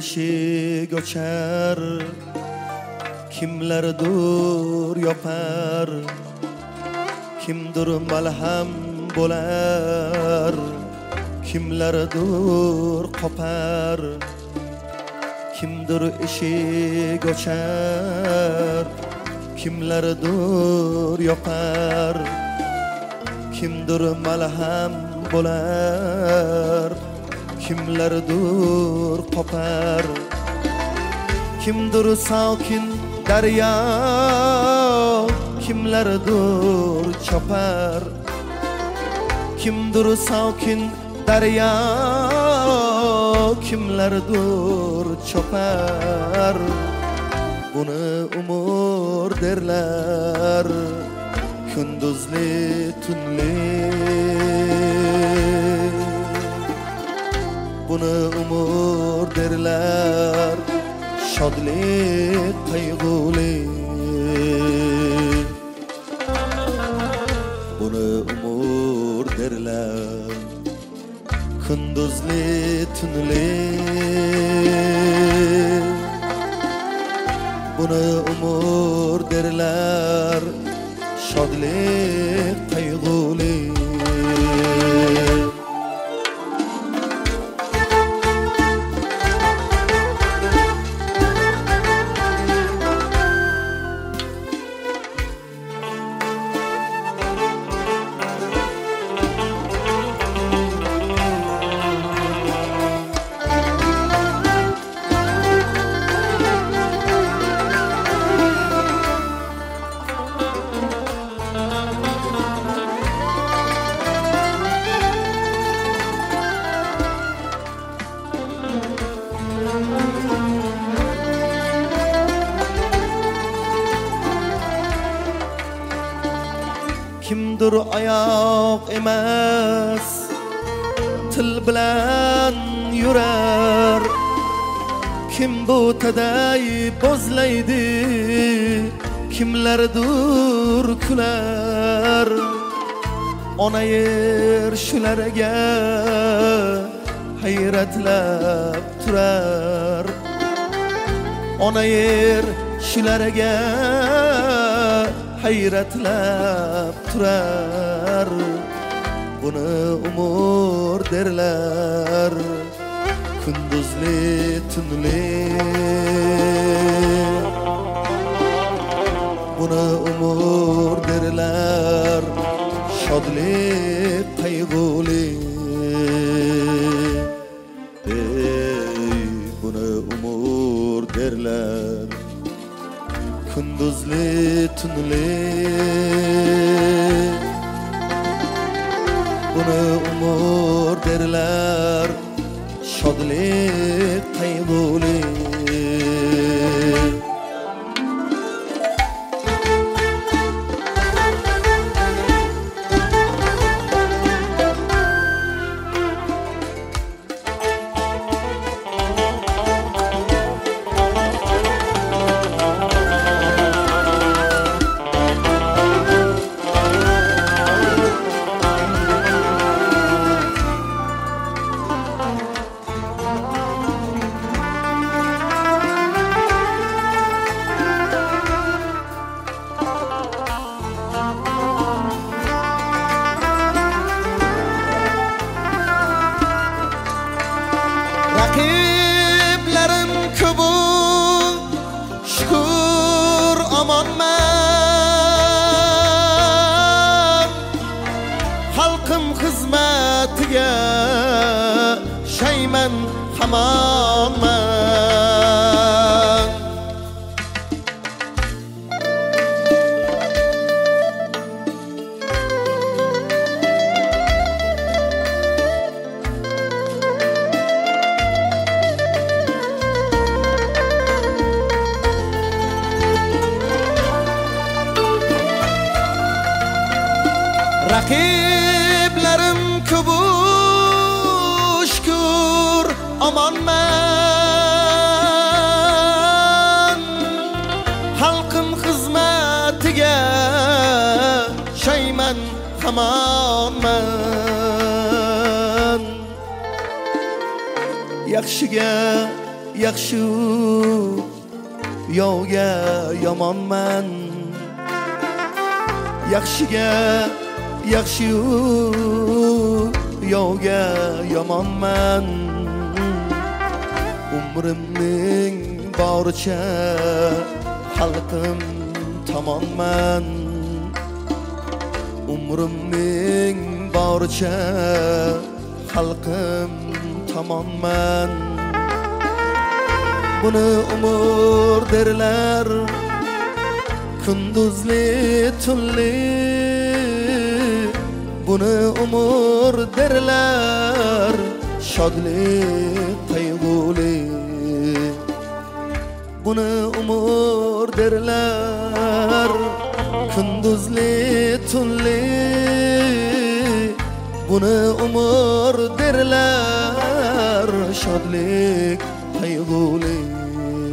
eshik ochar, kimlardir yopar, kimdir malham bo'lar, kimlardir qopar, kimdir eshik ochar, kimlardir yopar, kimdir malham bo'lar, kimlardir qopar, kimdir sokin daryo, kimlardir chopar, kimdir sokin daryo, kimlardir chopar. Buni umr derlar, kunduzli tunli. Buni umr derlar, shodlik qayg'uli. Buni umr derlar, kunduzli tunli. Buni umr derlar, shodlik qayg'uli. Kimdir oyoq emas, til bilan yurar, kim bu taday bozlaydi, kimlardir kular. Ona yer shularga hayratlab turar, ona yer shularga hayratlab turar. Buni umr derlar, kunduzli tunli. Buni umr derlar, shodlik qayg'uli. Buni umr derlar, kunduzli tunli. Buni umr derlar, shodlik qayg'uli. Raqiblarim ko'p, shukr omonman. Xalqim xizmatiga shayman hamonman. Raqiblarim ko'p, shukr omonman. Xalqim xizmatiga shayman hamonman. Yaxshiga yaxshi yovga yomonman yaxshiga yaxshi yovga yomonman umrimning boricha xalqim tomonman umrimning boricha xalqim tomonman buni umr derlar kunduzli tunli buni umr derlar shodlik qayg'uli buni umr derlar kunduzli tunli buni umr derlar shodlik qayg'uli